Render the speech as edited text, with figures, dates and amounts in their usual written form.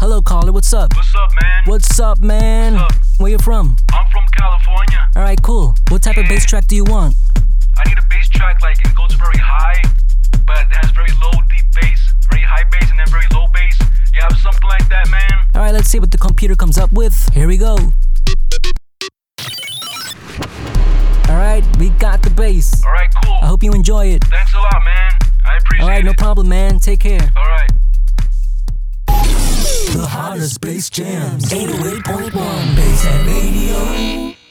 Hello, caller. What's up? What's up, man? What's up, man? What's up? Where you from? I'm from California. All right, cool. What type of bass track do you want? I need a bass track like it goes very high, but it has very low, deep bass, very high bass, and then very low bass. You have something like that, man? All right, let's see what the computer comes up with. Here we go. All right, we got the bass. All right, cool. I hope you enjoy it. Thanks a lot, man. I appreciate it. All right, no problem, man. Take care. All right. The hottest bass jams. 808.1 Bass and Radio.